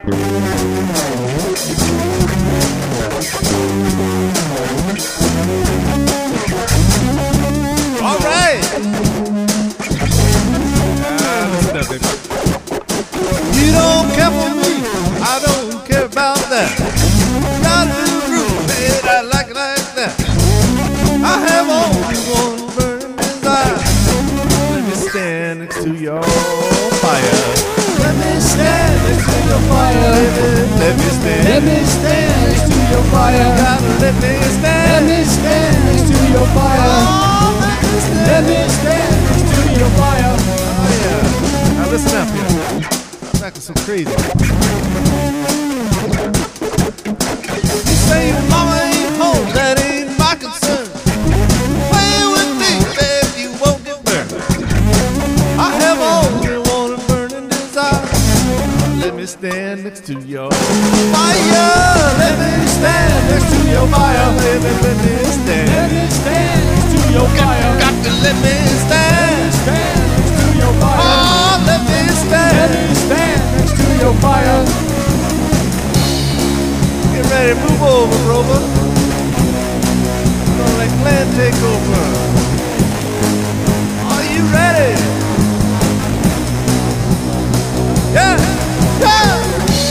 All right. Listen up, baby. You don't care for me, I don't care about that. Got a little groove, baby, I like it like that. I have only one burning desire. Let me stand next to your fire. Let me stand next to your fire. Let me stand. Let me stand next to your fire. Gotta let me stand. Let me stand next to your fire. Oh, Let me stand next to your fire. oh yeah. Now listen up here. I'm acting so crazy. You say your mama ain't home, that ain't my concern. Play with me, babe, you won't get burned. I have only one burning desire. Let me stand next to your fire. Let me stand next to your fire, baby. Let me stand. Let me stand next to your fire. Got to let me stand. Stand next to your fire. Oh, let me Let stand. me stand next to your fire. Get ready, move over, Rover. Gonna let Glenn take over. Are you ready? Yeah, yeah.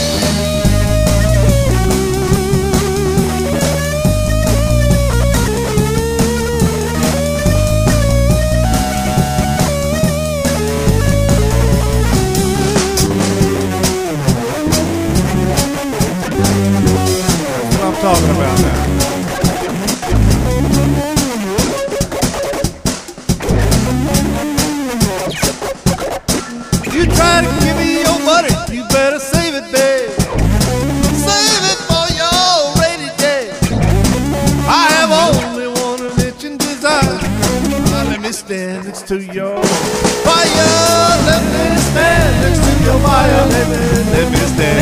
That's what I'm talking about now. You try to give me your money, you better save it, babe. Save it for your rainy day. I have only one itching desire. Let me stand next to your fire. Let me stand next to your fire. Let me stand.